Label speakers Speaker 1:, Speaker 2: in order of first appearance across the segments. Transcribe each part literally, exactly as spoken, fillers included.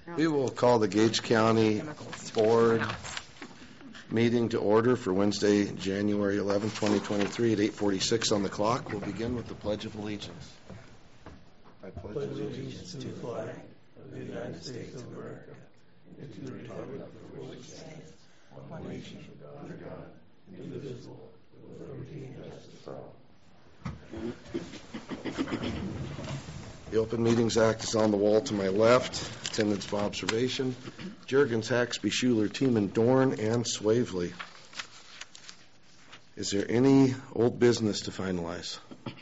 Speaker 1: We will call the Gage County Board meeting to order for Wednesday, January eleventh, twenty twenty-three at eight forty-six on the clock. We'll begin with the Pledge of Allegiance. I pledge allegiance to the flag of the United States of America and to the republic for which it stands, one nation under God, indivisible, with liberty and justice for all. The Open Meetings Act is on the wall to my left. Attendance for observation. Juergens, Haxby, Schuler, Tiemann, Dorn, and Swavely. Is there any old business to finalize?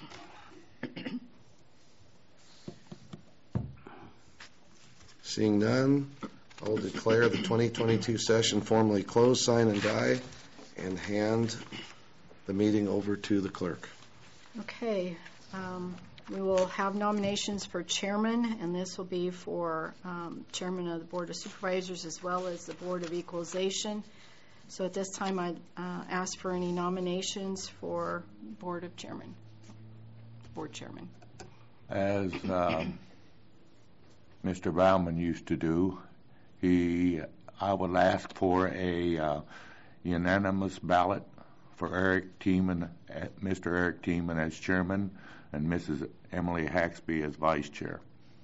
Speaker 1: Seeing none, I will declare the twenty twenty-two session formally closed, sign and die, and hand the meeting over to the clerk.
Speaker 2: Okay. Um, we will have nominations for chairman, and this will be for um, chairman of the Board of Supervisors as well as the Board of Equalization. So at this time, I'd uh, ask for any nominations for Board of Chairman, Board Chairman.
Speaker 3: As uh, Mister Bauman used to do, he, I would ask for a uh, unanimous ballot for Eric Tiemann, uh, Mister Eric Tiemann as chairman, and Missus Emily Haxby as vice chair.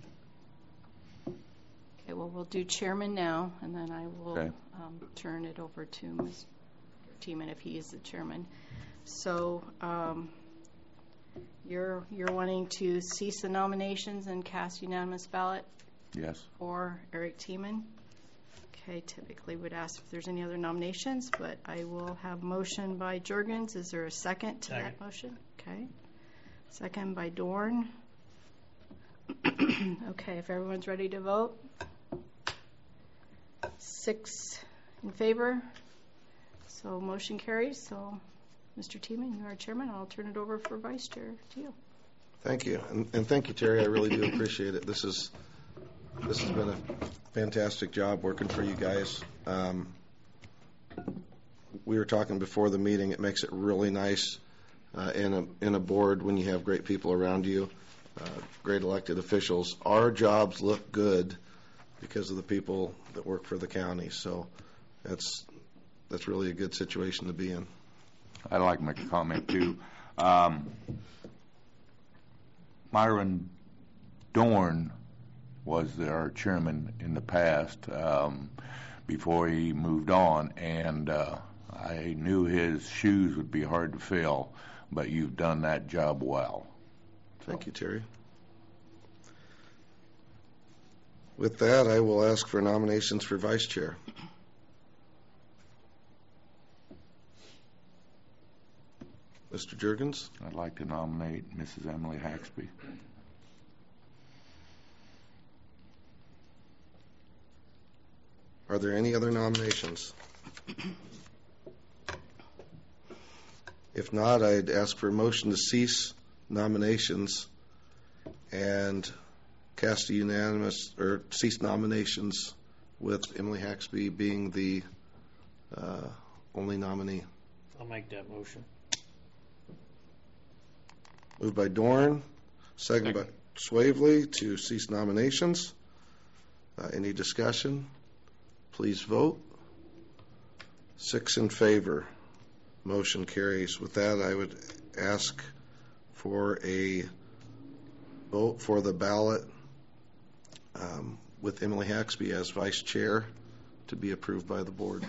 Speaker 2: Okay, well, we'll do chairman now, and then I will
Speaker 3: okay.
Speaker 2: um, turn it over to Mister Tiemann if he is the chairman. So um, you're you're wanting to cease the nominations and cast unanimous ballot?
Speaker 3: Yes. For
Speaker 2: Eric Tiemann? Okay, typically would ask if there's any other nominations, but I will have motion by Juergens. Is there a second to second. that motion? Okay. Second by Dorn. Okay, if everyone's ready to vote. Six in favor. So motion carries. So, Mister Tiemann, you are chairman. I'll turn it over for vice chair to you.
Speaker 1: Thank you. And, and thank you, Terry. I really do appreciate it. This is this has been a fantastic job working for you guys. Um, we were talking before the meeting. It makes it really nice uh, in a in a board when you have great people around you, uh, great elected officials. Our jobs look good because of the people that work for the county. So that's that's really a good situation to be in.
Speaker 3: I'd like to make a comment too. Um, Myron Dorn was our chairman in the past um, before he moved on, and uh, I knew his shoes would be hard to fill, but you've done that job well. So.
Speaker 1: Thank you, Terry. With that, I will ask for nominations for vice chair. Mister Juergens?
Speaker 3: I'd like to nominate Missus Emily Haxby.
Speaker 1: Are there any other nominations? If not, I'd ask for a motion to cease nominations and cast a unanimous, or cease nominations with Emily Haxby being the uh, only nominee.
Speaker 4: I'll make that motion.
Speaker 1: Moved by Dorn, second, second. by Swavely to cease nominations. Uh, any discussion? Please vote. Six in favor. Motion carries. With that, I would ask for a vote for the ballot um, with Emily Haxby as vice chair to be approved by the board.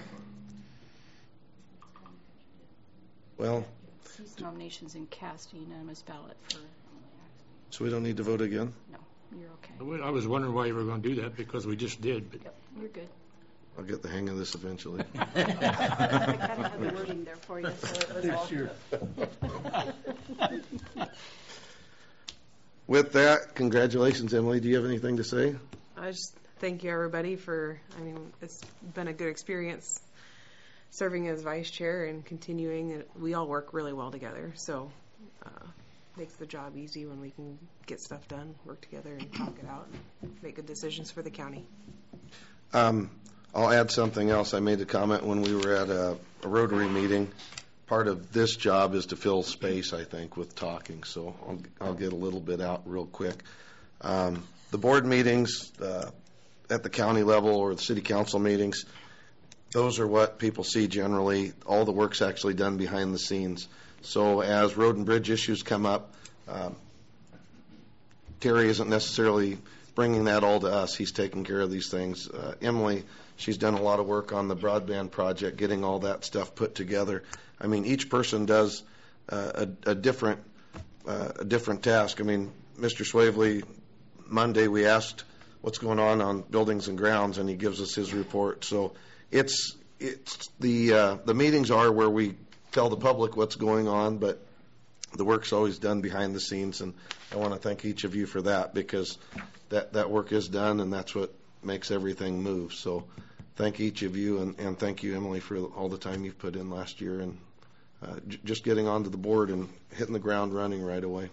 Speaker 1: Well,
Speaker 2: cease nominations and cast a unanimous ballot for Emily Haxby.
Speaker 1: So we don't need to vote again?
Speaker 2: No, you're okay.
Speaker 4: I was wondering why you were going to do that, because we just did. But
Speaker 2: yep, you're good.
Speaker 1: I'll get the hang of this eventually.
Speaker 2: I kind of had the wording there for you, so it was all
Speaker 4: sure.
Speaker 1: With that, congratulations, Emily. Do you have anything to say?
Speaker 5: I just thank you, everybody, for, I mean, it's been a good experience serving as vice chair and continuing. We all work really well together, so uh, makes the job easy when we can get stuff done, work together, and talk it out, and make good decisions for the county.
Speaker 1: Um, I'll add something else. I made a comment when we were at a, a Rotary meeting. Part of this job is to fill space, I think, with talking. So I'll, I'll get a little bit out real quick. Um, the board meetings, uh, at the county level or the city council meetings, those are what people see generally. All the work's actually done behind the scenes. So as road and bridge issues come up, um, Terry isn't necessarily bringing that all to us. He's taking care of these things. Uh, Emily, she's done a lot of work on the broadband project, getting all that stuff put together. I mean, each person does uh, a, a different uh, a different task. I mean, Mister Swavely, Monday we asked what's going on on buildings and grounds, and he gives us his report. So it's it's the uh, the meetings are where we tell the public what's going on, but the work's always done behind the scenes, and I want to thank each of you for that, because that, that work is done, and that's what makes everything move. So thank each of you, and, and thank you, Emily, for all the time you've put in last year, and uh, j- just getting onto the board and hitting the ground running right away.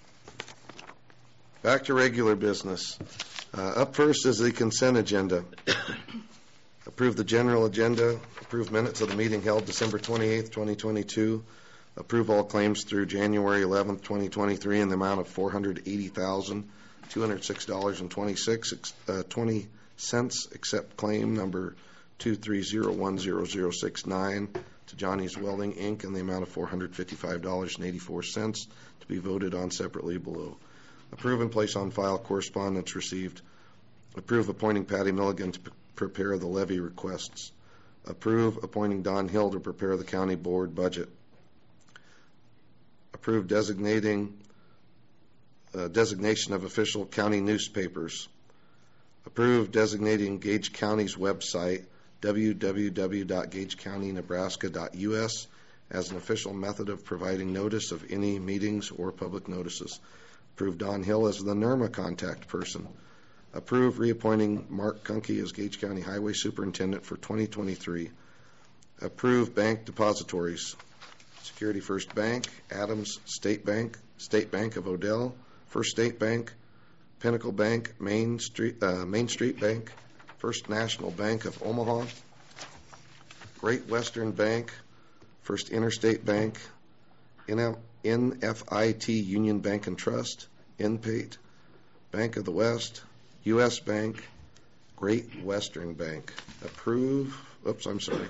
Speaker 1: Back to regular business. Uh, up first is the consent agenda. Approve the general agenda, approve minutes of the meeting held December twenty-eighth, twenty twenty-two, approve all claims through January eleventh, twenty twenty-three in the amount of four hundred eighty thousand, two hundred six dollars and twenty-six cents, except claim number two three zero one zero zero six nine to Johnny's Welding, Incorporated in the amount of four hundred fifty-five dollars and eighty-four cents to be voted on separately below. Approve and place on file correspondence received. Approve appointing Patty Milligan to p- prepare the levy requests. Approve appointing Don Hill to prepare the county board budget. Approve designating uh, designation of official county newspapers. Approve designating Gage County's website, w w w dot gage county nebraska dot u s, as an official method of providing notice of any meetings or public notices. Approve Don Hill as the N E R M A contact person. Approve reappointing Mark Kunke as Gage County Highway Superintendent for twenty twenty-three. Approve bank depositories. Security First Bank, Adams State Bank, State Bank of Odell, First State Bank, Pinnacle Bank, Main Street, uh, Main Street Bank, First National Bank of Omaha, Great Western Bank, First Interstate Bank, N F I T Union Bank and Trust, N P A T, Bank of the West, U S Bank, Great Western Bank. Approve, oops, I'm sorry.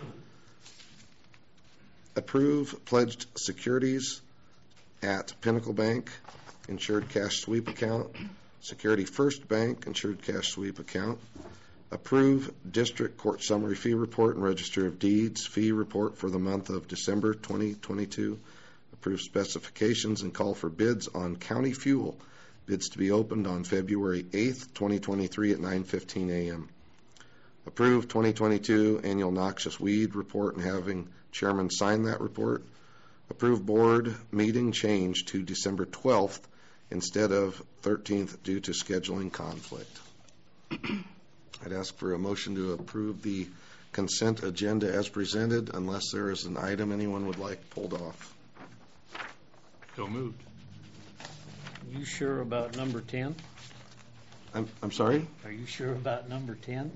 Speaker 1: Approve pledged securities at Pinnacle Bank, insured cash sweep account, Security First Bank, insured cash sweep account. Approve district court summary fee report and register of deeds fee report for the month of December twenty twenty-two. Approve specifications and call for bids on county fuel. Bids to be opened on February eighth, twenty twenty-three at nine fifteen a.m. Approve twenty twenty-two annual noxious weed report and having chairman sign that report. Approve board meeting change to December twelfth instead of thirteenth due to scheduling conflict. I'd ask for a motion to approve the consent agenda as presented, unless there is an item anyone would like pulled off.
Speaker 4: So moved.
Speaker 6: You sure about number ten?
Speaker 1: I'm, I'm sorry?
Speaker 6: Are you sure about number ten?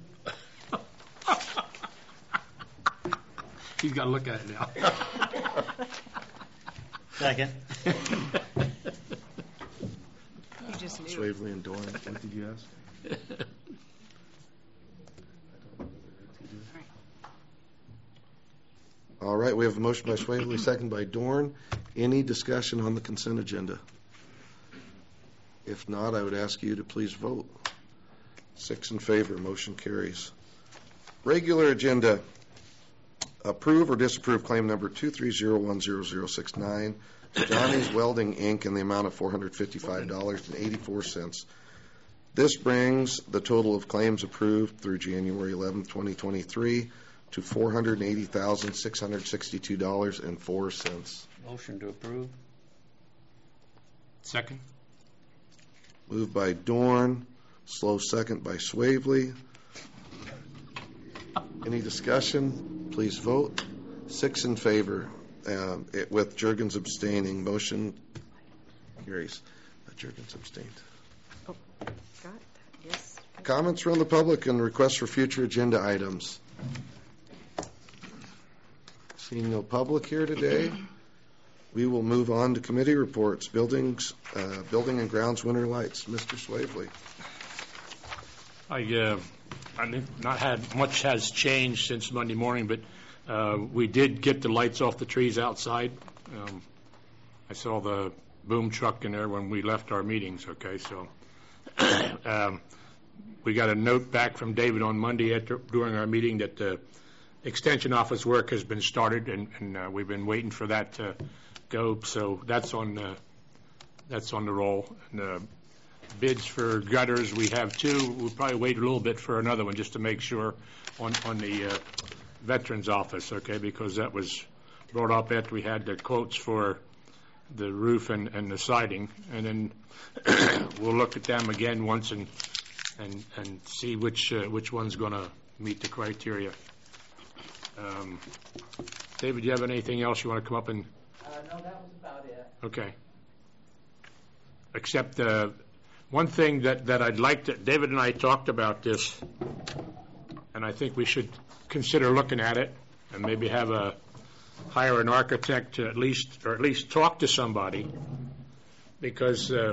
Speaker 4: He's got to look at it now.
Speaker 6: Second.
Speaker 5: You just knew.
Speaker 1: Swavely and Dorn, what did you ask? All right, we have a motion by Swavely, second by Dorn. Any discussion on the consent agenda? If not, I would ask you to please vote. Six in favor, motion carries. Regular agenda. Approve or disapprove claim number two three zero one zero zero six nine to Johnny's Welding, Incorporated in the amount of four hundred fifty-five dollars and eighty-four cents. This brings the total of claims approved through January eleventh, twenty twenty-three to four hundred eighty thousand, six hundred sixty-two dollars and four cents.
Speaker 6: Motion to approve.
Speaker 4: Second.
Speaker 1: Moved by Dorn, slow second by Swavely. Any discussion? Please vote. Six in favor, uh, it, with Juergens abstaining. Motion carries. Uh, Juergens abstained.
Speaker 2: Oh, got it. Yes.
Speaker 1: Comments from the public and requests for future agenda items. Seeing no public here today, we will move on to committee reports. Buildings, uh, building and grounds winter lights. Mister Swavely.
Speaker 4: I uh, I mean, not had, much has changed since Monday morning, but uh, we did get the lights off the trees outside. Um, I saw the boom truck in there when we left our meetings, okay, so. um, we got a note back from David on Monday after, during our meeting that the extension office work has been started, and, and uh, we've been waiting for that to go, so that's on the, that's on the roll. And, uh, bids for gutters, we have two. We'll probably wait a little bit for another one just to make sure on, on the uh, Veterans Office, okay, because that was brought up after we had the quotes for the roof and, and the siding. And then we'll look at them again once and and, and see which, uh, which one's going to meet the criteria. Um, David, do you have anything else you want to come up and?
Speaker 7: Uh, no, that was about it.
Speaker 4: Okay. Except uh, one thing that, that I'd like to, David and I talked about this, and I think we should consider looking at it and maybe have a, hire an architect to at least, or at least talk to somebody, because uh,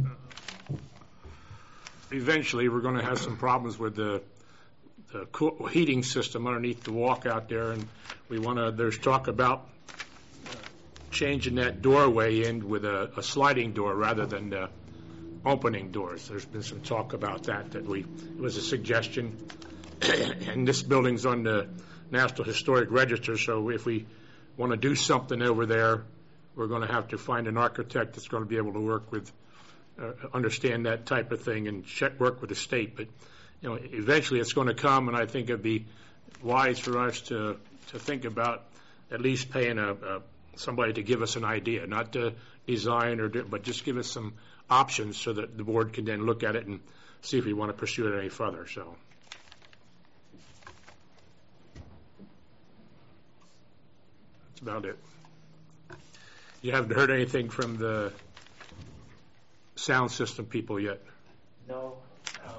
Speaker 4: eventually we're going to have some problems with the, the cool heating system underneath the walk out there, and we want to, there's talk about changing that doorway in with a, a sliding door rather than the opening doors. There's been some talk about that, that we, it was a suggestion. And this building's on the National Historic Register, so if we want to do something over there, we're going to have to find an architect that's going to be able to work with, uh, understand that type of thing and check, work with the state. But, you know, eventually it's going to come, and I think it'd be wise for us to, to think about at least paying a, a somebody to give us an idea, not to design or do, but just give us some options so that the board can then look at it and see if we want to pursue it any further. So that's about it. You haven't heard anything from the sound system people yet?
Speaker 7: No, um,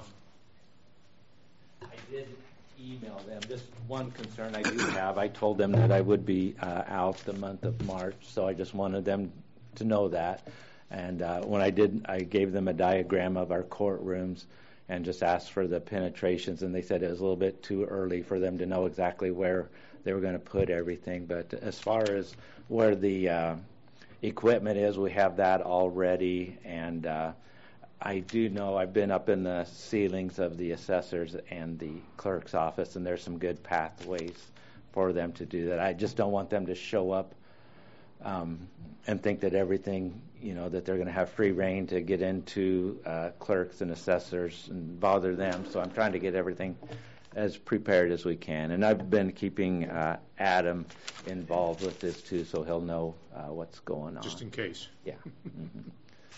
Speaker 7: I did email them. Just one concern I do have, I told them that I would be uh, out the month of March, so I just wanted them to know that. And uh, when I did, I gave them a diagram of our courtrooms and just asked for the penetrations, and they said it was a little bit too early for them to know exactly where they were going to put everything. But as far as where the uh, equipment is, we have that already, and uh, I do know I've been up in the ceilings of the assessors and the clerk's office, and there's some good pathways for them to do that. I just don't want them to show up um, and think that everything, you know, that they're going to have free reign to get into uh, clerks and assessors and bother them. So I'm trying to get everything as prepared as we can. And I've been keeping uh, Adam involved with this too, so he'll know uh, what's going on.
Speaker 4: Just in case.
Speaker 7: Yeah. Mm-hmm.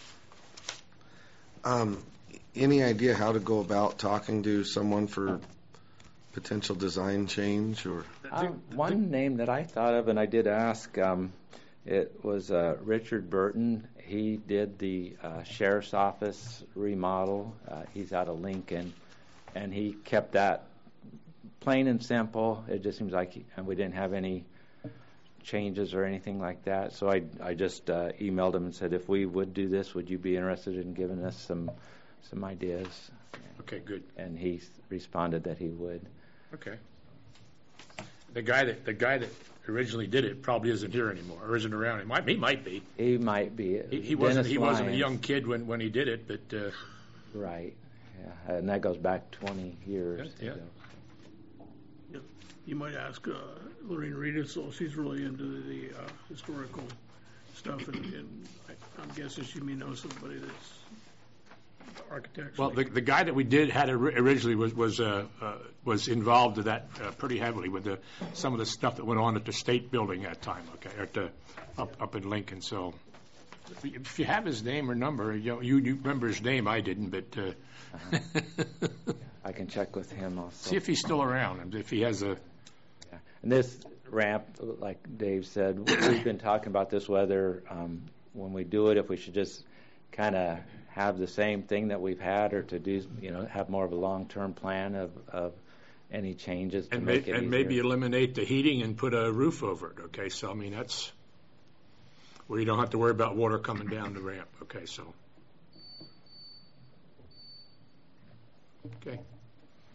Speaker 1: Um, any idea how to go about talking to someone for potential design change or?
Speaker 7: Um, one name that I thought of, and I did ask, um, it was uh, Richard Burton. He did the uh, sheriff's office remodel. Uh, he's out of Lincoln, and he kept that plain and simple. It just seems like he, and we didn't have any changes or anything like that. So I, I just uh, emailed him and said, if we would do this, would you be interested in giving us some some ideas?
Speaker 4: Okay, good.
Speaker 7: And he responded that he would.
Speaker 4: Okay. The guy that the guy that originally did it probably isn't here anymore, or isn't around. He might, he might be.
Speaker 7: He might be.
Speaker 4: He, he wasn't.
Speaker 7: Dennis
Speaker 4: He wasn't a
Speaker 7: Lyons.
Speaker 4: young kid when, when he did it, but uh,
Speaker 7: Right. Yeah, and that goes back twenty years.
Speaker 4: Yeah, yeah.
Speaker 7: ago.
Speaker 8: You might ask uh, Lorraine Rita, so she's really into the uh, historical stuff, and, and I, I'm guessing she may know somebody that's architects.
Speaker 4: well, the the guy that we did had ori- originally was was uh, uh, was involved in that uh, pretty heavily with the some of the stuff that went on at the state building at that time. Okay, at the up up in Lincoln. So if you- if you have his name or number, you know, you, you remember his name. I didn't, but uh,
Speaker 7: Uh-huh. I can check with him also.
Speaker 4: see if he's still around and if he has a.
Speaker 7: Yeah. And this ramp, like Dave said, we've been talking about this, whether um, when we do it, if we should just kind of have the same thing that we've had, or to do, you know, have more of a long-term plan of, of any changes to
Speaker 4: And,
Speaker 7: make
Speaker 4: may,
Speaker 7: it
Speaker 4: and
Speaker 7: easier.
Speaker 4: maybe eliminate the heating and put a roof over it. Okay, so I mean that's where you don't have to worry about water coming down the ramp. Okay, so okay,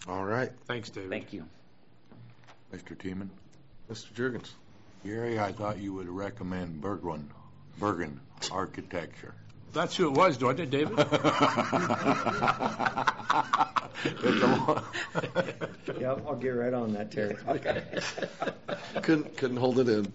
Speaker 1: All right,
Speaker 4: Thanks, David.
Speaker 7: Thank you.
Speaker 3: Mister Teeman?
Speaker 1: Mister Jurgens.
Speaker 3: Gary, I thought you would recommend Bergman, Bergen Architecture.
Speaker 4: That's who it was, wasn't it, David?
Speaker 3: It's a lo-
Speaker 6: Yep, I'll get right on that, Terry.
Speaker 1: Couldn't, couldn't hold it in.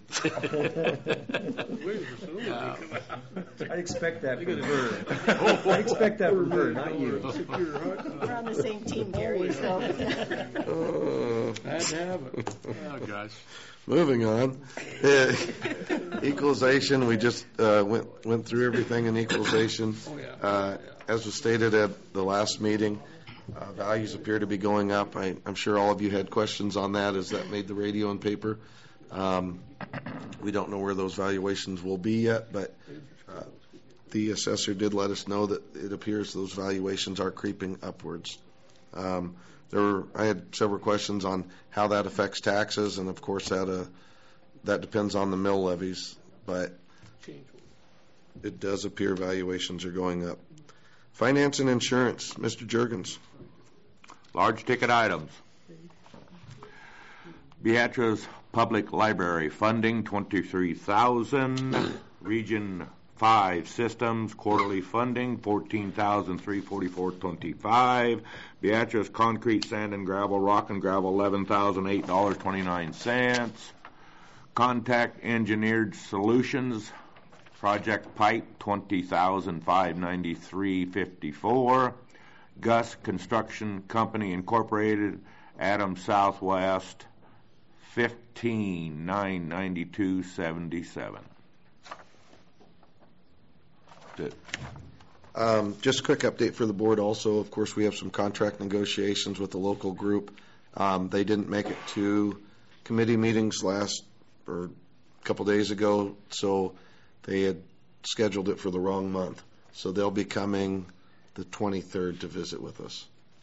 Speaker 6: I expect that from her. I expect that from her, not you.
Speaker 2: We're on the same team, Gary, so.
Speaker 1: Uh,
Speaker 8: Had to have it.
Speaker 4: Oh, gosh.
Speaker 1: Moving on. Uh, Equalization, we just uh, went went through everything in equalization.
Speaker 8: Oh, yeah.
Speaker 1: Uh, As was stated at the last meeting, uh, values appear to be going up. I, I'm sure all of you had questions on that as that made the radio and paper. Um, we don't know where those valuations will be yet, but uh, the assessor did let us know that it appears those valuations are creeping upwards. Um, there were, I had several questions on how that affects taxes, and of course that uh, that depends on the mill levies, but it does appear valuations are going up. Finance and insurance, Mister Jurgens.
Speaker 3: Large ticket items. Beatrice Public Library funding, twenty-three thousand dollars. Region five Systems quarterly funding, fourteen thousand three hundred forty-four dollars and twenty-five cents. Beatrice Concrete, Sand and Gravel, Rock and Gravel, eleven thousand eight dollars and twenty-nine cents. Contact Engineered Solutions Project Pipe, twenty thousand five hundred ninety-three dollars and fifty-four cents. Gus Construction Company Incorporated, Adams Southwest, fifteen thousand nine hundred ninety-two dollars and seventy-seven cents. That's it.
Speaker 1: Um, just a quick update for the board also. Of course, we have some contract negotiations with the local group. Um, they didn't make it to committee meetings last, or a couple days ago, so they had scheduled it for the wrong month. So they'll be coming the twenty-third to visit with us.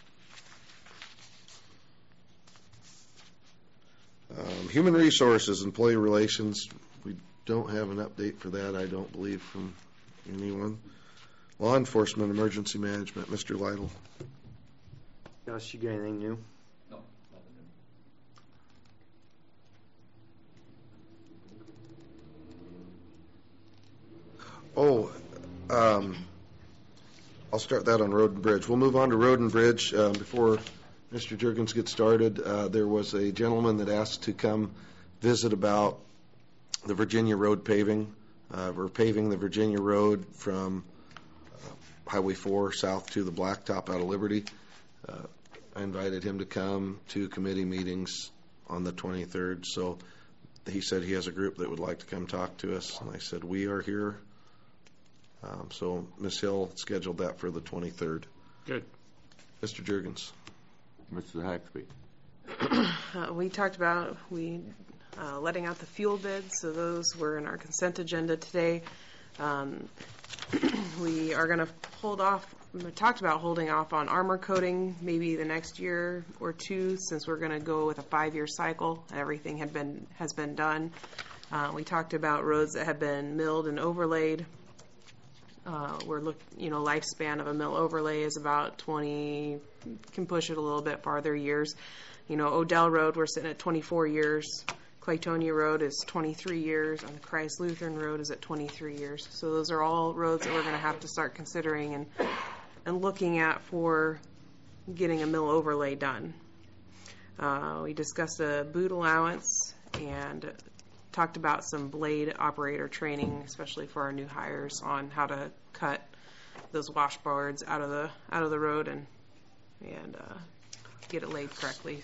Speaker 1: Um, Human Resources, Employee Relations, we don't have an update for that, I don't believe, from anyone. Law Enforcement, Emergency Management, Mister Lytle.
Speaker 6: Josh, you got anything new?
Speaker 1: Oh, um, I'll start that on Road and Bridge. We'll move on to Road and Bridge. Um, before Mister Jurgens gets started, uh, there was a gentleman that asked to come visit about the Virginia Road paving. Uh, we're paving the Virginia Road from uh, Highway four south to the Blacktop out of Liberty. Uh, I invited him to come to committee meetings on the twenty-third, so he said he has a group that would like to come talk to us, and I said, we are here. Um, so Miz Hill scheduled that for the twenty-third.
Speaker 4: Good.
Speaker 1: Mister Jurgens.
Speaker 3: Mister Haxby.
Speaker 5: Uh, we talked about we uh, letting out the fuel bids, so those were in our consent agenda today. Um, we are going to hold off. We talked about holding off on armor coating maybe the next year or two, since we're going to go with a five-year cycle. Everything had been has been done. Uh, we talked about roads that have been milled and overlaid. Uh, we're look, you know, lifespan of a mill overlay is about twenty. Can push it a little bit farther years. You know, Odell Road, we're sitting at twenty-four years. Claytonia Road is twenty-three years, and Christ Lutheran Road is at twenty-three years. So those are all roads that we're going to have to start considering and and looking at for getting a mill overlay done. Uh, we discussed a boot allowance and talked about some blade operator training, especially for our new hires, on how to cut those washboards out of the out of the road and and uh, get it laid correctly.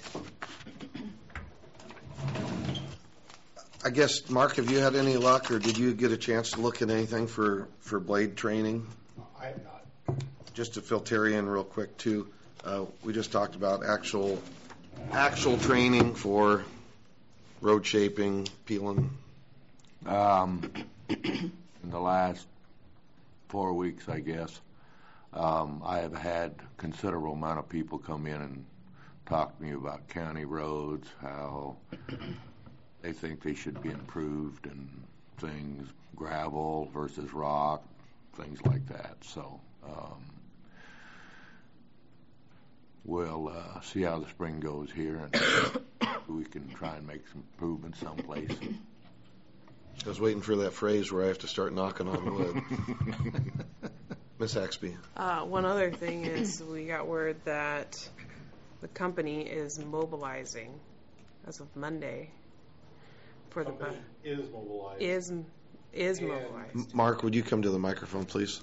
Speaker 1: I guess, Mark, have you had any luck, or did you get a chance to look at anything for, for blade training?
Speaker 9: I have not.
Speaker 1: Just to fill Terry in real quick, too, uh, we just talked about actual actual training for road shaping, peeling.
Speaker 3: Um, in the last four weeks, I guess, um, I have had considerable amount of people come in and talk to me about county roads, how they think they should be improved, and things, gravel versus rock, things like that. So um, we'll uh, see how the spring goes here, and we can try and make some improvements someplace.
Speaker 1: I was waiting for that phrase where I have to start knocking on wood. Miss Haxby.
Speaker 5: Uh, one other thing is we got word that the company is mobilizing as of Monday for the bu-
Speaker 9: is mobilized.
Speaker 5: is is
Speaker 9: And-
Speaker 5: mobilized.
Speaker 1: Mark, would you come to the microphone, please?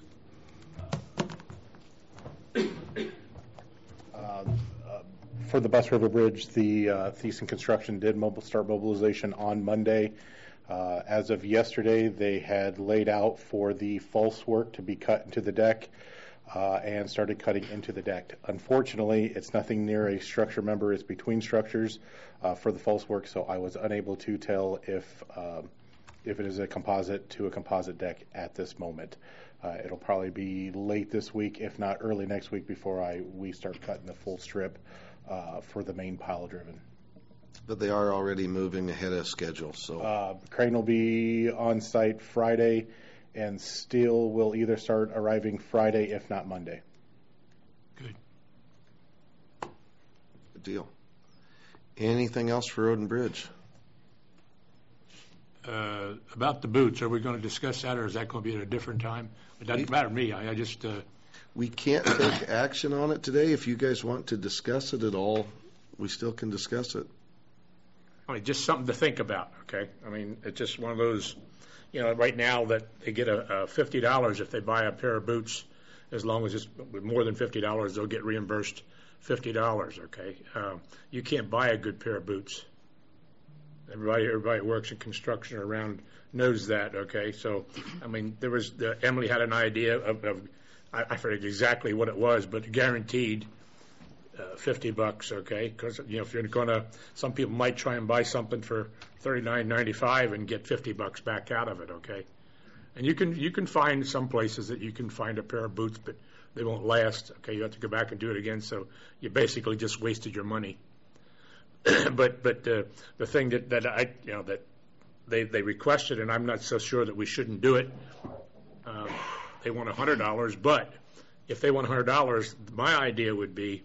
Speaker 9: For the Bus River Bridge, the uh, Thiessen Construction did mobile, start mobilization on Monday. Uh, As of yesterday, they had laid out for the false work to be cut into the deck uh, and started cutting into the deck. Unfortunately, it's nothing near a structure member. It's between structures uh, for the false work, so I was unable to tell if um, if it is a composite to a composite deck at this moment. Uh, It'll probably be late this week, if not early next week, before I we start cutting the full strip uh, for the main pile driven.
Speaker 1: But they are already moving ahead of schedule, so
Speaker 9: Uh, Crane will be on site Friday, and steel will either start arriving Friday, if not Monday.
Speaker 4: Good.
Speaker 1: good deal. Anything else for Road and Bridge?
Speaker 4: Uh, About the boots, are we going to discuss that, or is that going to be at a different time? It doesn't matter to me. I I just, uh,
Speaker 1: We can't take action on it today. If you guys want to discuss it at all, we still can discuss it.
Speaker 4: I mean, just something to think about, okay? I mean, it's just one of those, you know, right now that they get a, a fifty dollars if they buy a pair of boots. As long as it's with more than fifty dollars, they'll get reimbursed fifty dollars, okay? Um, you can't buy a good pair of boots. Everybody, everybody who works in construction around knows that, okay? So, I mean, there was, the, Emily had an idea of, of I, I forget exactly what it was, but guaranteed uh, fifty bucks, okay? Because, you know, if you're going to, some people might try and buy something for thirty-nine ninety-five and get fifty bucks back out of it, okay? And you can, you can find some places that you can find a pair of boots, but they won't last, okay? You have to go back and do it again, so you basically just wasted your money. but but uh, the thing that, that I, you know, that they, they requested, and I'm not so sure that we shouldn't do it, um, they want one hundred dollars, but if they want one hundred dollars, my idea would be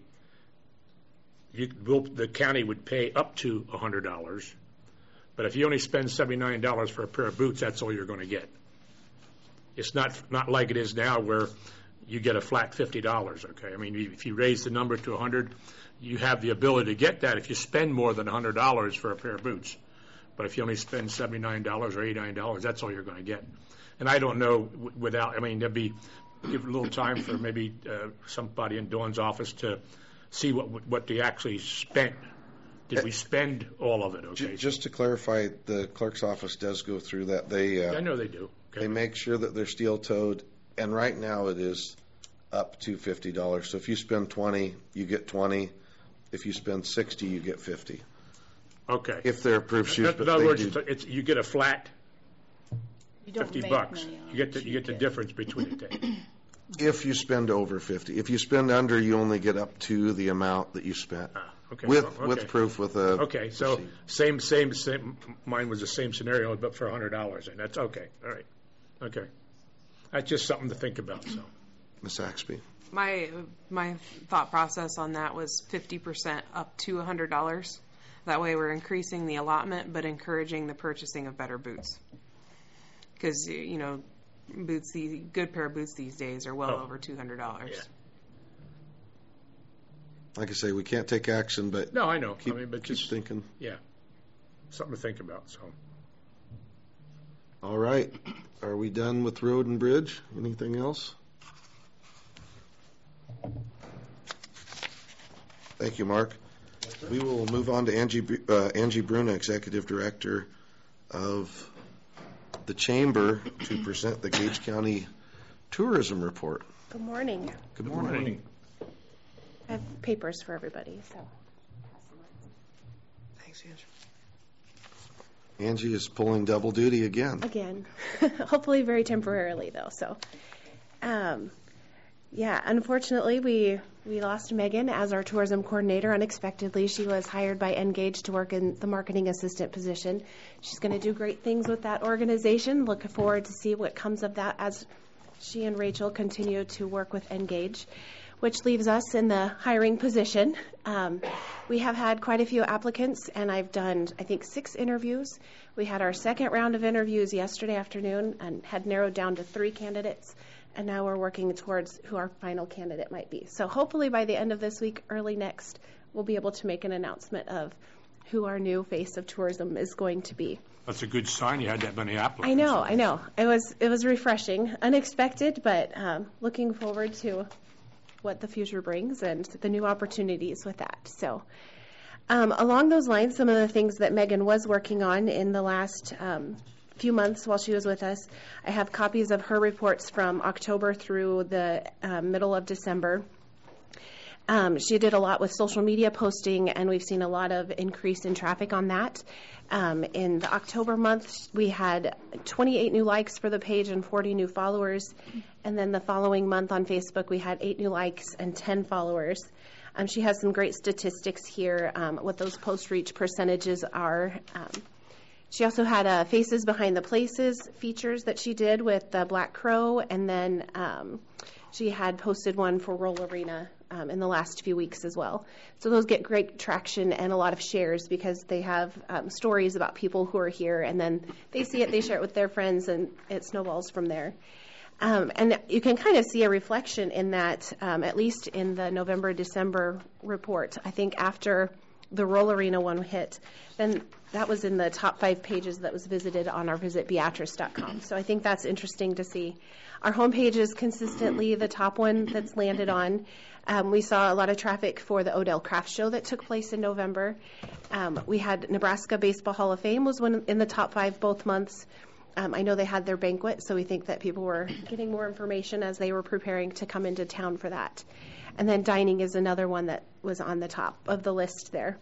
Speaker 4: you, we'll, the county would pay up to one hundred dollars, but if you only spend seventy-nine dollars for a pair of boots, that's all you're going to get. It's not not like it is now where you get a flat fifty dollars, okay? I mean, if you raise the number to one hundred dollars, you have the ability to get that if you spend more than one hundred dollars for a pair of boots. But if you only spend seventy-nine dollars or eighty-nine dollars, that's all you're going to get. And I don't know w- without, I mean, there'd be, give a little time for maybe uh, somebody in Dawn's office to see what what they actually spent. Did we spend all of it, okay?
Speaker 1: J- Just to clarify, the clerk's office does go through that. They uh,
Speaker 4: I know they do.
Speaker 1: they
Speaker 4: Okay.
Speaker 1: make sure that they're steel-toed, and right now it is up to fifty dollars. So if you spend twenty, you get twenty. If you spend sixty, you get fifty.
Speaker 4: Okay.
Speaker 1: If they're approved shoes,
Speaker 4: In
Speaker 1: but
Speaker 4: other
Speaker 1: they
Speaker 4: words,
Speaker 1: do-
Speaker 4: it's, it's, you get a flat
Speaker 2: You don't
Speaker 4: fifty
Speaker 2: make
Speaker 4: bucks.
Speaker 2: money on
Speaker 4: You get the,
Speaker 2: it.
Speaker 4: you get the difference between the two.
Speaker 1: if you spend over fifty. If you spend under, you only get up to the amount that you spent.
Speaker 4: Ah, okay.
Speaker 1: With,
Speaker 4: Okay.
Speaker 1: with proof with a.
Speaker 4: Okay, so
Speaker 1: receipt.
Speaker 4: same, same, same, mine was the same scenario, but for a hundred dollars, and that's okay, all right, okay. That's just something to think about, so.
Speaker 1: Miss Axby.
Speaker 5: My my thought process on that was fifty percent up to one hundred dollars. That way we're increasing the allotment but encouraging the purchasing of better boots. Because, you know, boots, the good pair of boots these days are well
Speaker 4: Oh.
Speaker 5: over two hundred dollars.
Speaker 4: Yeah.
Speaker 1: Like I say, we can't take action, but
Speaker 4: No, I know, I
Speaker 1: keep,
Speaker 4: mean, but
Speaker 1: keep
Speaker 4: just,
Speaker 1: thinking.
Speaker 4: yeah, something to think about, so.
Speaker 1: All right. Are we done with Road and Bridge? Anything else? Thank you, Mark. We will move on to Angie, Bu- uh, Angie Bruna, Executive Director of the Chamber, to present the Gage County Tourism Report.
Speaker 10: Good morning.
Speaker 1: Good morning.
Speaker 10: I have papers for everybody, so.
Speaker 5: Thanks, Andrew.
Speaker 1: Angie is pulling double duty again.
Speaker 10: Again, hopefully very temporarily though, so. Um, yeah, unfortunately, we, we lost Megan as our tourism coordinator unexpectedly. She was hired by Engage to work in the marketing assistant position. She's going to do great things with that organization. Looking forward to see what comes of that as she and Rachel continue to work with Engage. which leaves us in the hiring position. Um, we have had quite a few applicants, and I've done, I think, six interviews. We had our second round of interviews yesterday afternoon and had narrowed down to three candidates, and now we're working towards who our final candidate might be. So hopefully by the end of this week, early next, we'll be able to make an announcement of who our new face of tourism is going to be.
Speaker 4: That's a good sign you had that many applicants.
Speaker 10: I know, I know. It was it was refreshing, unexpected, but um, looking forward to what the future brings and the new opportunities with that. So um, along those lines, some of the things that Megan was working on in the last um, few months while she was with us, I have copies of her reports from October through the uh, middle of December. Um, she did a lot with social media posting, and we've seen a lot of increase in traffic on that. Um, in the October month, we had twenty-eight new likes for the page and forty new followers. And then the following month on Facebook, we had eight new likes and ten followers. Um, she has some great statistics here, um, what those post reach percentages are. Um, she also had uh, Faces Behind the Places features that she did with uh, Black Crow, and then um, she had posted one for Roll Arena um, in the last few weeks as well. So those get great traction and a lot of shares because they have um, stories about people who are here, and then they see it, they share it with their friends, and it snowballs from there. Um, and you can kind of see a reflection in that, um, at least in the November, December report. I think after the Roll Arena one hit, then that was in the top five pages that was visited on our visit beatrice dot com. So I think that's interesting to see. Our homepage is consistently the top one that's landed on. Um, we saw a lot of traffic for the Odell Craft Show that took place in November. Um, we had Nebraska Baseball Hall of Fame was one in the top five both months. Um, I know they had their banquet, so we think that people were getting more information as they were preparing to come into town for that. And then dining is another one that was on the top of the list there.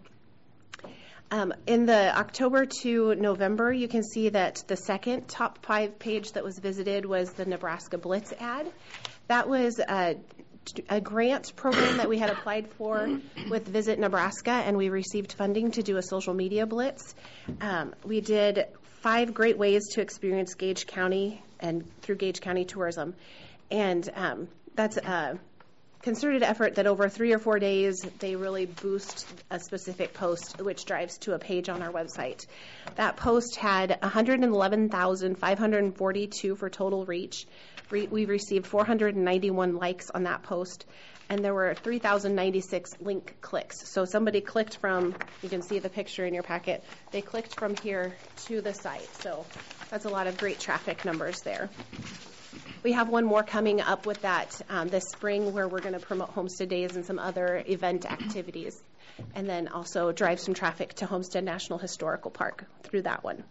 Speaker 10: Um, in the October to November, you can see that the second top five page that was visited was the Nebraska Blitz ad. That was a, a grant program that we had applied for with Visit Nebraska, and we received funding to do a social media blitz. Um, we did five great ways to experience Gage County and through Gage County tourism. And um, that's a concerted effort that over three or four days, they really boost a specific post, which drives to a page on our website. That post had one hundred eleven thousand five hundred forty-two for total reach. We, we received four hundred ninety-one likes on that post, and there were three thousand ninety-six link clicks. So somebody clicked from, you can see the picture in your packet, they clicked from here to the site. So that's a lot of great traffic numbers there. We have one more coming up with that um, this spring where we're going to promote Homestead Days and some other event activities, and then also drive some traffic to Homestead National Historical Park through that one.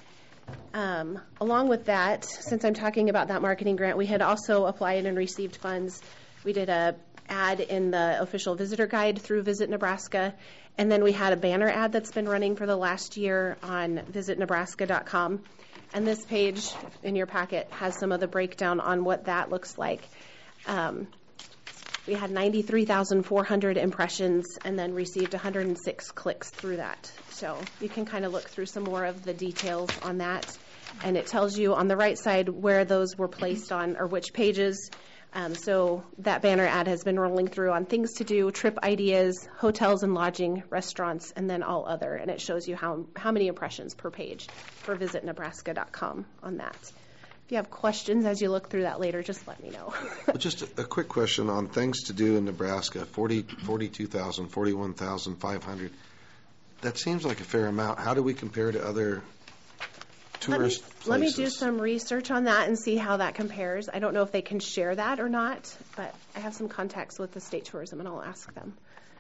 Speaker 10: Um, along with that, since I'm talking about that marketing grant, we had also applied and received funds. We did a ad in the official visitor guide through Visit Nebraska, and then we had a banner ad that's been running for the last year on visit nebraska dot com. And this page in your packet has some of the breakdown on what that looks like. Um, we had ninety-three thousand four hundred impressions and then received one hundred six clicks through that. So you can kind of look through some more of the details on that. And it tells you on the right side where those were placed on or which pages. Um, so that banner ad has been rolling through on things to do, trip ideas, hotels and lodging, restaurants, and then all other. And it shows you how, how many impressions per page for visit nebraska dot com on that. If you have questions as you look through that later, just let me know.
Speaker 1: Well, just a, a quick question on things to do in Nebraska, forty, forty-two thousand, forty-one thousand five hundred. That seems like a fair amount. How do we compare to other tourist
Speaker 10: let me,
Speaker 1: places?
Speaker 10: Let me do some research on that and see how that compares. I don't know if they can share that or not, but I have some contacts with the state tourism and I'll ask them.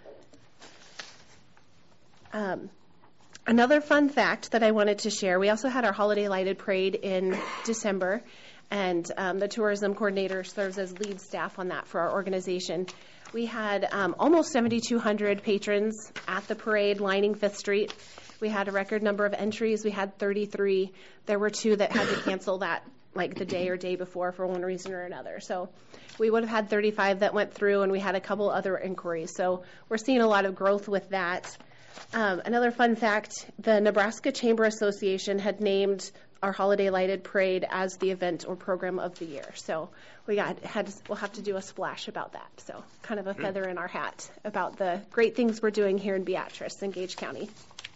Speaker 10: Um, another fun fact that I wanted to share, we also had our holiday lighted parade in December, and um, the tourism coordinator serves as lead staff on that for our organization. We had um, almost seventy-two hundred patrons at the parade lining Fifth Street. We had a record number of entries. We had thirty-three. There were two that had to cancel that like the day or day before for one reason or another. So we would have had thirty-five that went through, and we had a couple other inquiries. So we're seeing a lot of growth with that. Um, another fun fact, the Nebraska Chamber Association had named our holiday lighted parade as the event or program of the year. So we got had we'll have to do a splash about that. So kind of a feather in our hat about the great things we're doing here in Beatrice and Gage County.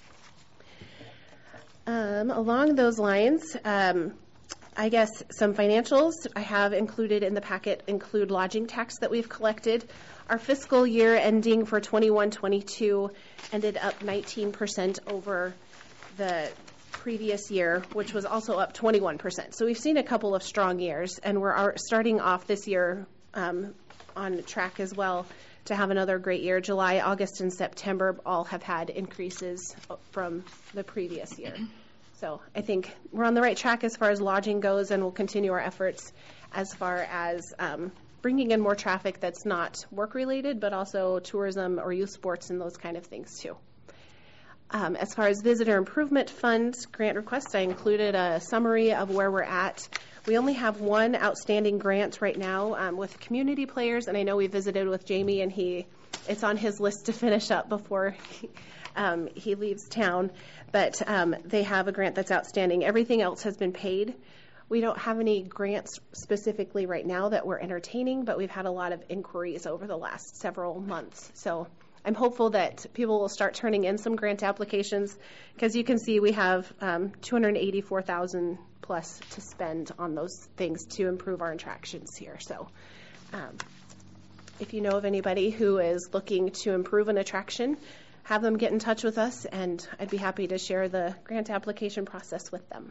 Speaker 10: Um, along those lines, um, I guess some financials I have included in the packet include lodging tax that we've collected. Our fiscal year ending for twenty-one twenty-two ended up nineteen percent over the previous year, which was also up twenty-one percent. So we've seen a couple of strong years, and we're are starting off this year um, on track as well to have another great year. July, August, and September all have had increases from the previous year. So I think we're on the right track as far as lodging goes, and we'll continue our efforts as far as um, bringing in more traffic that's not work-related, but also tourism or youth sports and those kind of things too. Um, as far as visitor improvement fund grant requests, I included a summary of where we're at. We only have one outstanding grant right now um, with community players, and I know we visited with Jamie, and he it's on his list to finish up before he, um, he leaves town. But um, they have a grant that's outstanding. Everything else has been paid. We don't have any grants specifically right now that we're entertaining, but we've had a lot of inquiries over the last several months. So I'm hopeful that people will start turning in some grant applications, because you can see we have um, two hundred eighty-four thousand dollars plus to spend on those things to improve our attractions here. So um, if you know of anybody who is looking to improve an attraction, have them get in touch with us, and I'd be happy to share the grant application process with them.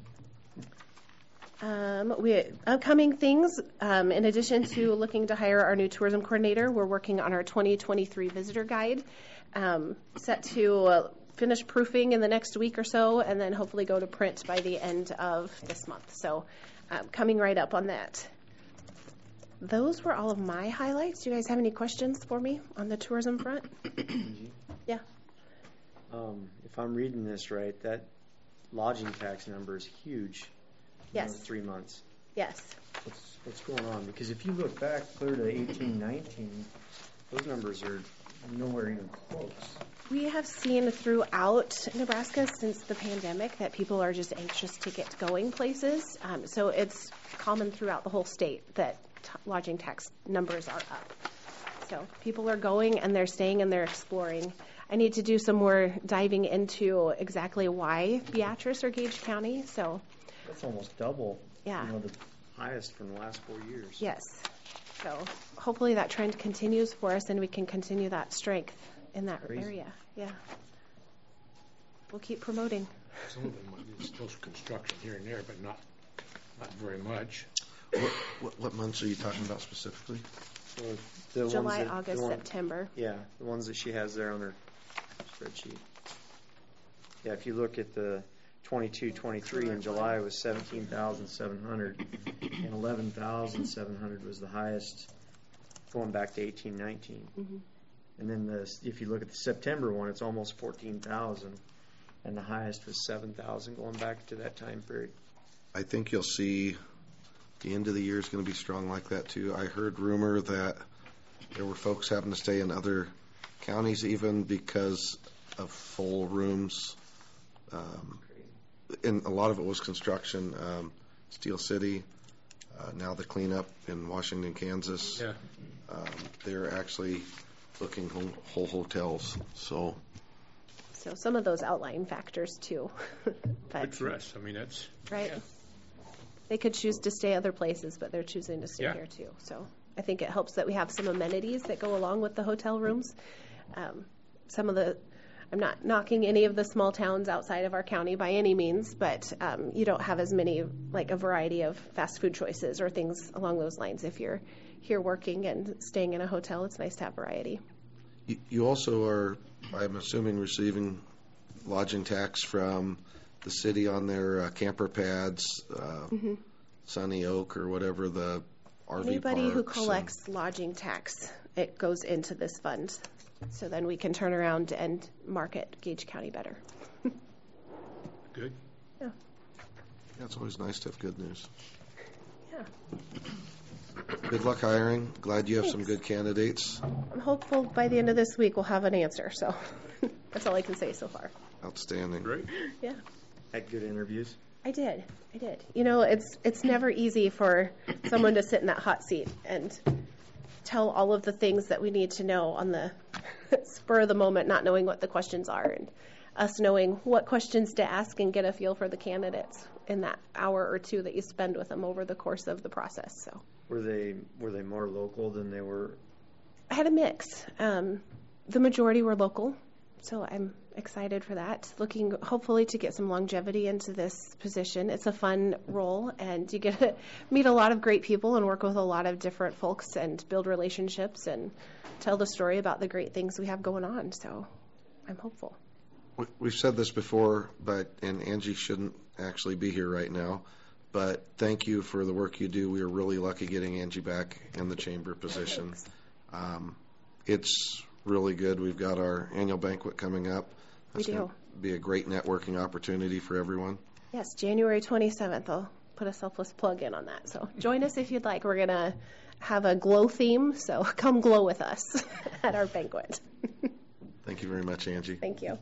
Speaker 10: Um, we upcoming things, um, in addition to looking to hire our new tourism coordinator, we're working on our twenty twenty-three visitor guide, um, set to uh, finish proofing in the next week or so, and then hopefully go to print by the end of this month. So um, coming right up on that. Those were all of my highlights. Do you guys have any questions for me on the tourism front? Yeah.
Speaker 6: Um, if I'm reading this right, that lodging tax number is huge.
Speaker 10: Yes.
Speaker 6: In those three months.
Speaker 10: Yes.
Speaker 6: What's what's going on? Because if you look back clear to eighteen, nineteen, those numbers are nowhere even close.
Speaker 10: We have seen throughout Nebraska since the pandemic that people are just anxious to get going places. Um, so it's common throughout the whole state that t- lodging tax numbers are up. So people are going and they're staying and they're exploring. I need to do some more diving into exactly why Beatrice or Gage County. So
Speaker 6: that's almost double.
Speaker 10: Yeah.
Speaker 6: You know, the highest from the last four years.
Speaker 10: Yes. So hopefully that trend continues for us and we can continue that strength in that
Speaker 6: Crazy.
Speaker 10: area. Yeah. We'll keep promoting.
Speaker 4: Some of them might be still construction here and there, but not not very much.
Speaker 1: What, what, what months are you talking about specifically?
Speaker 6: So the
Speaker 10: July,
Speaker 6: ones that,
Speaker 10: August,
Speaker 6: the one,
Speaker 10: September.
Speaker 6: Yeah, the ones that she has there on her spreadsheet. Yeah, if you look at the twenty-two twenty-three in July, it was seventeen thousand seven hundred, and eleven thousand seven hundred was the highest going back to eighteen nineteen.
Speaker 10: Mm-hmm.
Speaker 6: And then the, if you look at the September one, it's almost fourteen thousand, and the highest was seven thousand going back to that time period.
Speaker 1: I think you'll see the end of the year is going to be strong like that too. I heard rumor that there were folks having to stay in other counties even because of full rooms. Um, and a lot of it was construction. Um, Steel City, uh, now the cleanup in Washington, Kansas.
Speaker 4: Yeah.
Speaker 1: Um, they're actually booking whole, whole hotels. So,
Speaker 10: So some of those outlying factors too. But,
Speaker 4: Good for us. I mean, that's
Speaker 10: right.
Speaker 4: yeah.
Speaker 10: They could choose to stay other places, but they're choosing to stay
Speaker 4: Yeah.
Speaker 10: here too. So I think it helps that we have some amenities that go along with the hotel rooms. Um, some of the, I'm not knocking any of the small towns outside of our county by any means, but um, you don't have as many, like a variety of fast food choices or things along those lines. If you're here working and staying in a hotel, it's nice to have variety.
Speaker 1: you, you also are, I'm assuming, receiving lodging tax from the city on their uh, camper pads, uh,
Speaker 10: Mm-hmm.
Speaker 1: Sunny Oak or whatever the R V
Speaker 10: Anybody who
Speaker 1: parks and-
Speaker 10: collects lodging tax, it goes into this fund. So then we can turn around and market Gage County better.
Speaker 4: Good.
Speaker 10: Yeah.
Speaker 1: Yeah, it's always nice to have good news.
Speaker 10: Yeah.
Speaker 1: Good luck hiring. Glad you have some
Speaker 10: Thanks.
Speaker 1: good candidates.
Speaker 10: I'm hopeful by the end of this week we'll have an answer. So that's all I can say so far.
Speaker 1: Outstanding.
Speaker 4: Great.
Speaker 10: Yeah.
Speaker 6: Had good interviews.
Speaker 10: I did. I did. You know, it's it's never easy for someone to sit in that hot seat and tell all of the things that we need to know on the spur of the moment, not knowing what the questions are, and us knowing what questions to ask and get a feel for the candidates in that hour or two that you spend with them over the course of the process. So
Speaker 6: Were they were they more local than they were?
Speaker 10: I had a mix. Um, the majority were local, so I'm excited for that. Looking hopefully to get some longevity into this position. It's a fun role, and you get to meet a lot of great people and work with a lot of different folks and build relationships and tell the story about the great things we have going on. So I'm hopeful.
Speaker 1: We- We've said this before, but, and Angie shouldn't actually be here right now, but thank you for the work you do. We are really lucky getting Angie back in the chamber position. Um, it's really good. We've got our annual banquet coming up. That's
Speaker 10: We do.
Speaker 1: gonna be a great networking opportunity for everyone.
Speaker 10: Yes, January twenty-seventh. I'll put a selfless plug in on that. So join us if you'd like. We're going to have a glow theme, so come glow with us at our banquet.
Speaker 1: Thank you very much, Angie.
Speaker 10: Thank you.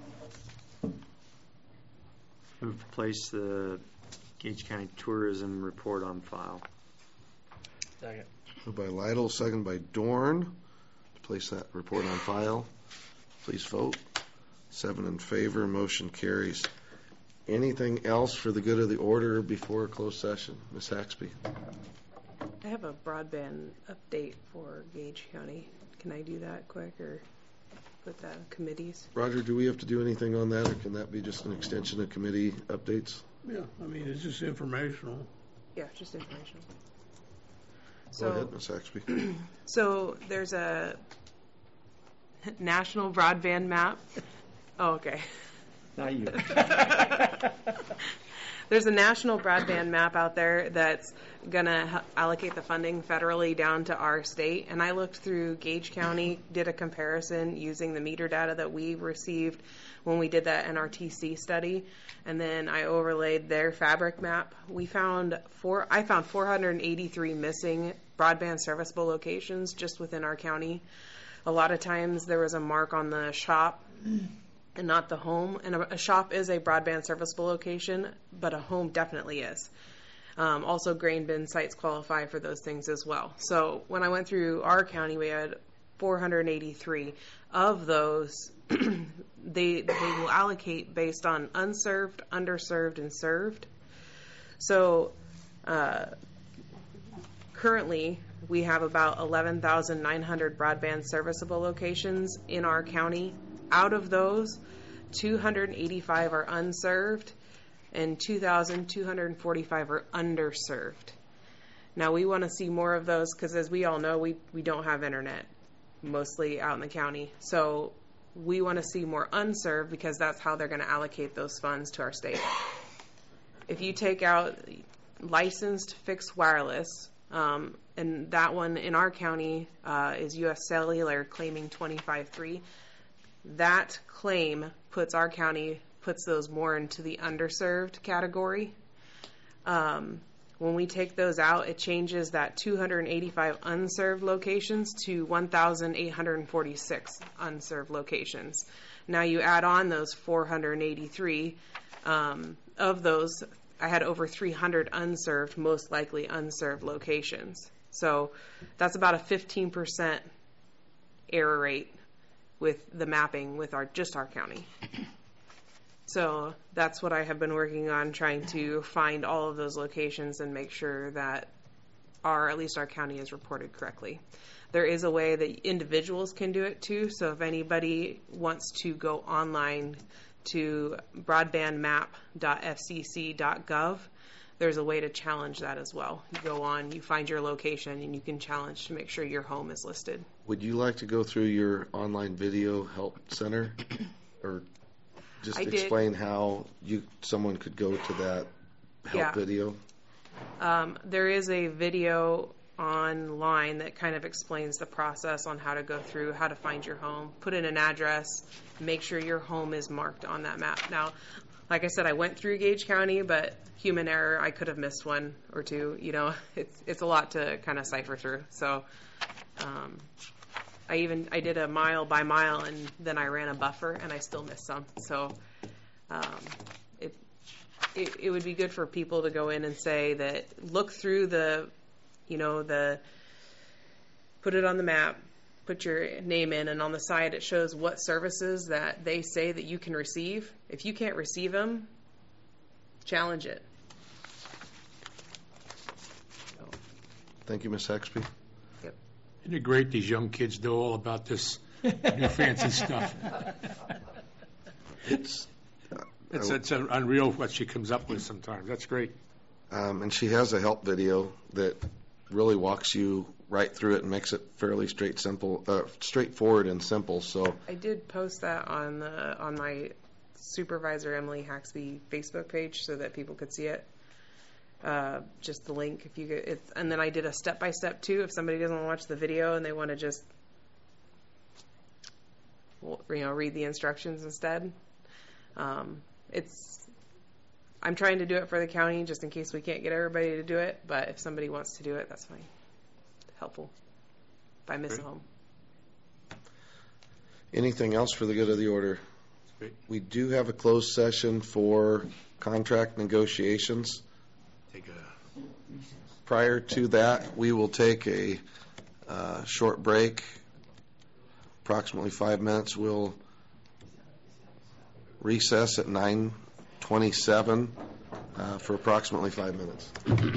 Speaker 6: Move to place the Gage County Tourism Report on file.
Speaker 1: Moved by Lytle, second by Dorn, to place that report on file. Please vote. Seven in favor, motion carries. Anything else for the good of the order before a closed session? Miz Haxby?
Speaker 5: I have a broadband update for Gage County. Can I do that quick, or with the committees?
Speaker 1: Roger, do we have to do anything on that, or can that be just an extension of committee updates?
Speaker 8: Yeah, I mean, it's just informational.
Speaker 5: Yeah, just informational.
Speaker 1: Go
Speaker 5: So,
Speaker 1: ahead, Miz Haxby.
Speaker 5: so there's a national broadband map. Oh, okay.
Speaker 6: Not you.
Speaker 5: There's a national broadband map out there that's going to allocate the funding federally down to our state. And I looked through Gage County, did a comparison using the meter data that we received when we did that N R T C study. And then I overlaid their fabric map. We found four, I found four hundred eighty-three missing broadband serviceable locations just within our county. A lot of times there was a mark on the shop and not the home. And a, a shop is a broadband serviceable location, but a home definitely is. Um, also, grain bin sites qualify for those things as well. So when I went through our county, we had four hundred eighty-three. Of those, they they will allocate based on unserved, underserved, and served. So uh, currently, we have about eleven thousand nine hundred broadband serviceable locations in our county. Out of those, two hundred eighty-five are unserved and two thousand two hundred forty-five are underserved. Now, we want to see more of those because, as we all know, we, we don't have internet, mostly out in the county. So we want to see more unserved because that's how they're going to allocate those funds to our state. If you take out licensed fixed wireless, um, and that one in our county uh, is U S Cellular claiming twenty-five three, that claim puts our county, puts those more into the underserved category. Um, when we take those out, it changes that two hundred eighty-five unserved locations to one thousand eight hundred forty-six unserved locations. Now you add on those four hundred eighty-three. Um, of those, I had over three hundred unserved, most likely unserved locations. So that's about a fifteen percent error rate with the mapping with our just our county. So that's what I have been working on, trying to find all of those locations and make sure that our, at least our county, is reported correctly. There is a way that individuals can do it too. So if anybody wants to go online to broadband map dot f c c dot gov, there's a way to challenge that as well. You go on, you find your location, and you can challenge to make sure your home is listed.
Speaker 1: Would you like to go through your online video help center, or just
Speaker 5: I did.
Speaker 1: explain how you someone could go to that help
Speaker 5: Yeah.
Speaker 1: video?
Speaker 5: Um, there is a video online that kind of explains the process on how to go through, how to find your home, put in an address, make sure your home is marked on that map. Now, like I said, I went through Gage County, but human error, I could have missed one or two. You know, it's it's a lot to kind of cipher through. So um, I even, I did a mile by mile, and then I ran a buffer, and I still missed some. So um, it it, it would be good for people to go in and say that, look through the, you know, the, put it on the map, put your name in, and on the side it shows what services that they say that you can receive. If you can't receive them, challenge it. So,
Speaker 1: Thank you, Miz Hexby.
Speaker 5: yep.
Speaker 4: Isn't it great these young kids know all about this new fancy stuff?
Speaker 1: It's,
Speaker 4: It's, it's unreal what she comes up with sometimes. That's great.
Speaker 1: um, and she has a help video that really walks you right through it and makes it fairly straight, simple, uh, straightforward and simple. So
Speaker 5: I did post that on the on my Supervisor Emily Haxby Facebook page so that people could see it. Uh, just the link, if you get it, and then I did a step by step too. If somebody doesn't watch the video and they want to just, well, you know, read the instructions instead. Um, it's, I'm trying to do it for the county just in case we can't get everybody to do it. But if somebody wants to do it, that's fine. Helpful. If I miss a home.
Speaker 1: anything else for the good of the order?
Speaker 4: Great.
Speaker 1: We do have a closed session for contract negotiations.
Speaker 4: Take a
Speaker 1: Prior to that, we will take a uh, short break, approximately five minutes. We'll recess at nine twenty-seven uh, for approximately five minutes.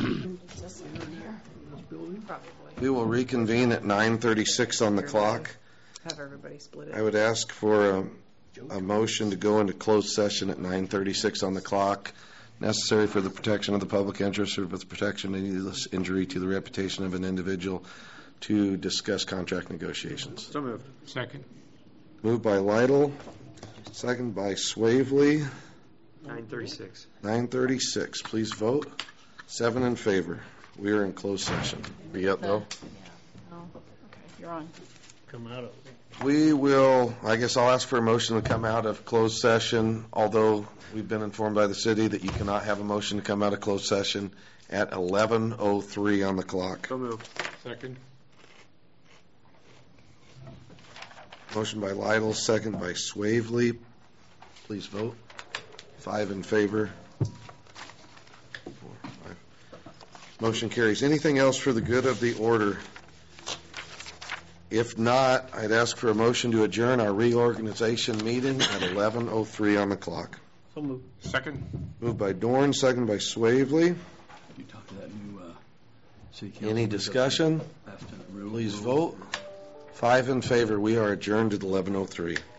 Speaker 5: Probably.
Speaker 1: We will reconvene at nine thirty-six on the clock.
Speaker 5: Have everybody split it.
Speaker 1: I would ask for a, a motion to go into closed session at nine thirty-six on the clock, necessary for the protection of the public interest or for the protection of needless injury to the reputation of an individual, to discuss contract negotiations.
Speaker 6: So moved.
Speaker 4: second.
Speaker 1: Moved by Lytle, second by Swavely.
Speaker 6: nine thirty-six.
Speaker 1: nine thirty-six. Please vote. Seven in favor. We are in closed session. Be up, though?
Speaker 2: Oh, okay, you're on.
Speaker 8: Come out of.
Speaker 1: We will, I guess I'll ask for a motion to come out of closed session, although we've been informed by the city that you cannot have a motion to come out of closed session at eleven oh three on the clock.
Speaker 6: So moved.
Speaker 4: Second.
Speaker 1: Motion by Lytle, second by Swavely. Please vote. Five in favor. Four, five. Motion carries. Anything else for the good of the order? If not, I'd ask for a motion to adjourn our reorganization meeting at eleven oh three on the clock.
Speaker 8: So moved.
Speaker 4: Second.
Speaker 1: Moved by Dorn, second by Swavely.
Speaker 11: You talk to that new uh, city council.
Speaker 1: Any discussion? Please vote. Five in favor. We are adjourned at eleven oh three.